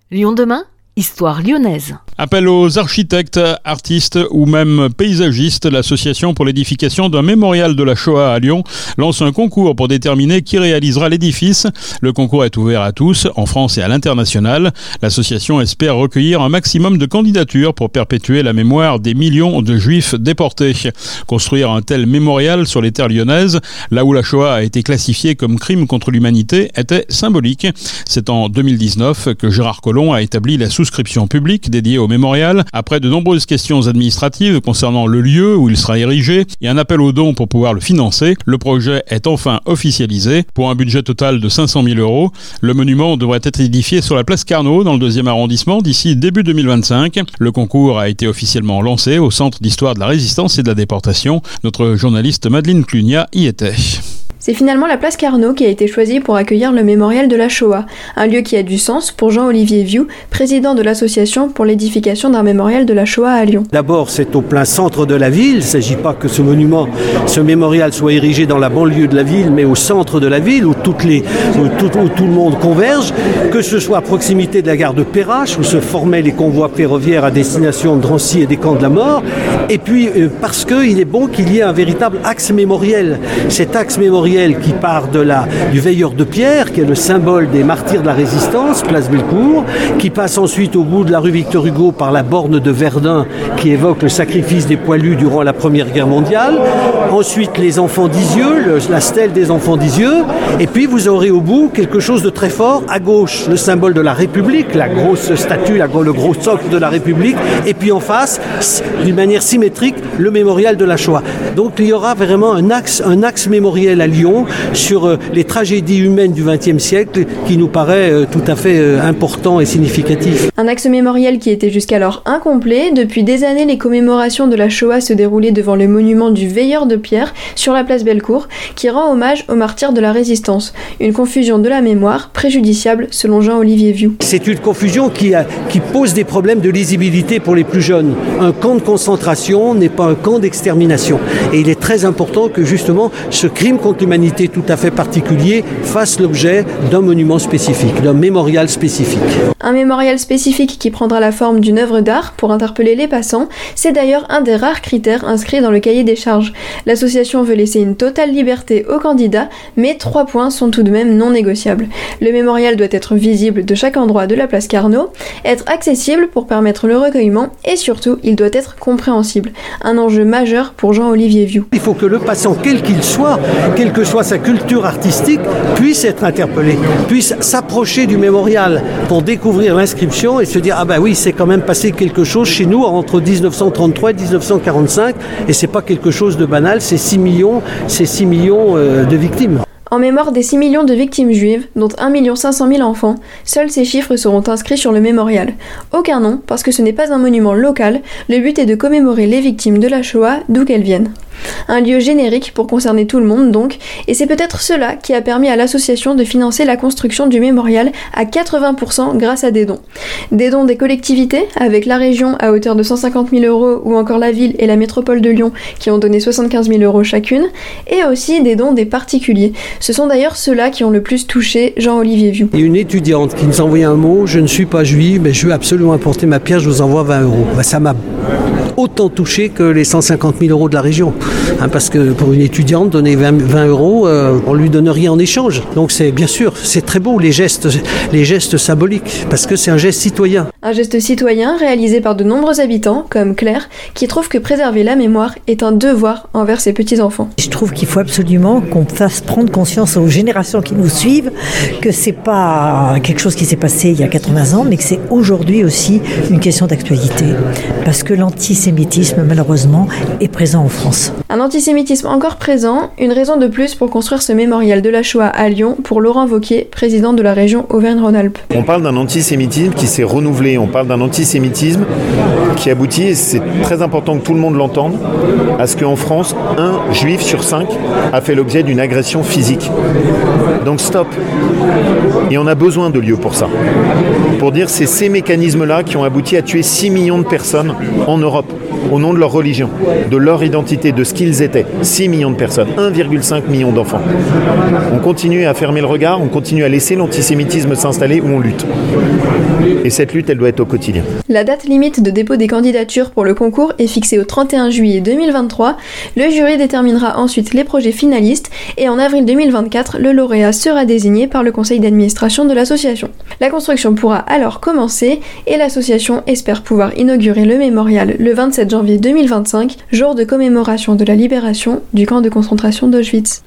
Lyon demain, histoire lyonnaise. Appel aux architectes, artistes ou même paysagistes. L'Association pour l'édification d'un mémorial de la Shoah à Lyon lance un concours pour déterminer qui réalisera l'édifice. Le concours est ouvert à tous, en France et à l'international. L'association espère recueillir un maximum de candidatures pour perpétuer la mémoire des millions de juifs déportés. Construire un tel mémorial sur les terres lyonnaises, là où la Shoah a été classifiée comme crime contre l'humanité, était symbolique. C'est en 2019 que Gérard Collomb a établi la souscription publique dédiée au mémorial, après de nombreuses questions administratives concernant le lieu où il sera érigé et un appel aux dons pour pouvoir le financer. Le projet est enfin officialisé. Pour un budget total de 500 000 €, le monument devrait être édifié sur la place Carnot, dans le 2e arrondissement, d'ici début 2025. Le concours a été officiellement lancé au Centre d'histoire de la résistance et de la déportation. Notre journaliste Madeleine Clunia y était. C'est finalement la place Carnot qui a été choisie pour accueillir le mémorial de la Shoah, un lieu qui a du sens pour Jean-Olivier Vieux, président de l'association pour l'édification d'un mémorial de la Shoah à Lyon. D'abord, c'est au plein centre de la ville. Il ne s'agit pas que ce mémorial soit érigé dans la banlieue de la ville, mais au centre de la ville, où tout le monde converge, que ce soit à proximité de la gare de Perrache, où se formaient les convois ferroviaires à destination de Drancy et des camps de la mort, et puis parce qu'il est bon qu'il y ait un véritable axe mémoriel. Cet axe mémoriel qui part du veilleur de pierre, qui est le symbole des martyrs de la résistance, place Bellecour, qui passe ensuite au bout de la rue Victor Hugo par la borne de Verdun, qui évoque le sacrifice des poilus durant la Première Guerre mondiale. Ensuite, les enfants d'Isieux, la stèle des enfants d'Isieux. Et puis, vous aurez au bout quelque chose de très fort. À gauche, le symbole de la République, la grosse statue, le gros socle de la République. Et puis en face, d'une manière symétrique, le mémorial de la Shoah. Donc, il y aura vraiment un axe mémoriel à Lyon sur les tragédies humaines du XXe siècle qui nous paraît tout à fait important et significatif. Un axe mémoriel qui était jusqu'alors incomplet. Depuis des années, les commémorations de la Shoah se déroulaient devant le monument du veilleur de pierre sur la place Bellecour, qui rend hommage aux martyrs de la résistance. Une confusion de la mémoire préjudiciable selon Jean-Olivier Vieux. C'est une confusion qui pose des problèmes de lisibilité pour les plus jeunes. Un camp de concentration n'est pas un camp d'extermination. Et il est très important que justement ce crime contre l'humanité tout à fait particulier fasse l'objet d'un monument spécifique, d'un mémorial spécifique. Un mémorial spécifique qui prendra la forme d'une œuvre d'art pour interpeller les passants, c'est d'ailleurs un des rares critères inscrits dans le cahier des charges. L'association veut laisser une totale liberté aux candidats, mais 3 points sont tout de même non négociables. Le mémorial doit être visible de chaque endroit de la place Carnot, être accessible pour permettre le recueillement et surtout, il doit être compréhensible. Un enjeu majeur pour Jean-Olivier Vieux. Il faut que le passant, quel qu'il soit, quelle que soit sa culture artistique, puisse être interpellé, puisse s'approcher du mémorial pour découvrir l'inscription et se dire « Ah ben oui, c'est quand même passé quelque chose chez nous entre 1933 et 1945 et c'est pas quelque chose de banal, c'est 6 millions de victimes. » En mémoire des 6 millions de victimes juives, dont 1 500 000 enfants, seuls ces chiffres seront inscrits sur le mémorial. Aucun nom, parce que ce n'est pas un monument local, le but est de commémorer les victimes de la Shoah d'où qu'elles viennent. Un lieu générique pour concerner tout le monde donc, et c'est peut-être cela qui a permis à l'association de financer la construction du mémorial à 80% grâce à des dons. Des dons des collectivités, avec la région à hauteur de 150 000 € ou encore la ville et la métropole de Lyon qui ont donné 75 000 € chacune, et aussi des dons des particuliers. Ce sont d'ailleurs ceux-là qui ont le plus touché Jean-Olivier Vieux. Il y a une étudiante qui nous a envoyé un mot, je ne suis pas juive, mais je veux absolument apporter ma pierre, je vous envoie 20 €. Ça m'a autant touché que les 150 000 € de la région. Parce que pour une étudiante, donner 20 €, on lui donne rien en échange. Donc c'est bien sûr, c'est très beau les gestes symboliques, parce que c'est un geste citoyen. Un geste citoyen réalisé par de nombreux habitants, comme Claire, qui trouve que préserver la mémoire est un devoir envers ses petits-enfants. Je trouve qu'il faut absolument qu'on fasse prendre conscience aux générations qui nous suivent que c'est pas quelque chose qui s'est passé il y a 80 ans, mais que c'est aujourd'hui aussi une question d'actualité. Parce que l'antisémitisme, malheureusement, est présent en France. Un antisémitisme encore présent, une raison de plus pour construire ce mémorial de la Shoah à Lyon pour Laurent Wauquiez, président de la région Auvergne-Rhône-Alpes. On parle d'un antisémitisme qui s'est renouvelé, on parle d'un antisémitisme qui aboutit, et c'est très important que tout le monde l'entende, à ce qu'en France, 1 juif sur 5 a fait l'objet d'une agression physique. Donc stop. Et on a besoin de lieux pour ça. Pour dire c'est ces mécanismes-là qui ont abouti à tuer 6 millions de personnes en Europe. au nom de leur religion, de leur identité, de ce qu'ils étaient. 6 millions de personnes, 1,5 million d'enfants. On continue à fermer le regard, on continue à laisser l'antisémitisme s'installer ou on lutte. Et cette lutte, elle doit être au quotidien. La date limite de dépôt des candidatures pour le concours est fixée au 31 juillet 2023. Le jury déterminera ensuite les projets finalistes et en avril 2024, le lauréat sera désigné par le conseil d'administration de l'association. La construction pourra alors commencer et l'association espère pouvoir inaugurer le mémorial le 27 janvier 2025, jour de commémoration de la libération du camp de concentration d'Auschwitz.